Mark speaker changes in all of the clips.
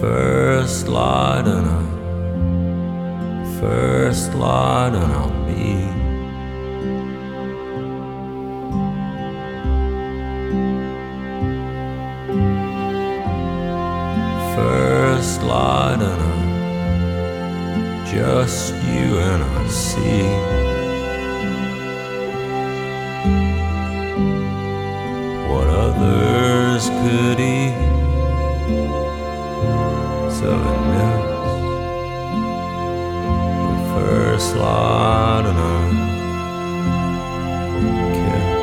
Speaker 1: First light and on me. First light and on just you and I see. What others could eat, so it melts. First light and I kiss.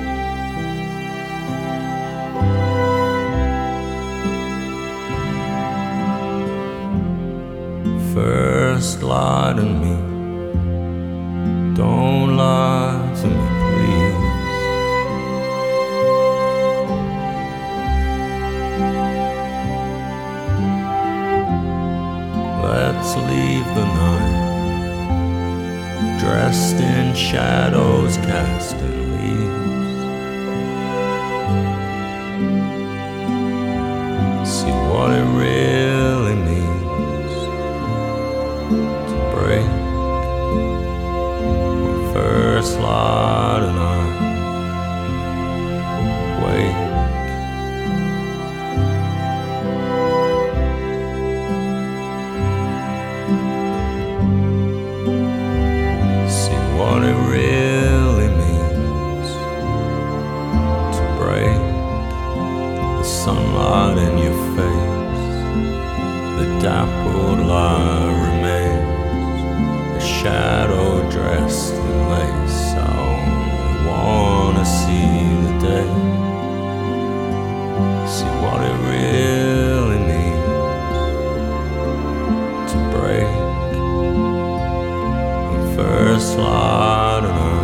Speaker 1: First light in me, don't lie to me, please. Let's leave the night dressed in shadows, casting leaves. See what it really means to break when first light and I wake. What it really means to break the sunlight in your face. The dappled light remains, a shadow dressed in lace. I only wanna see the day, see what it really means to break first light and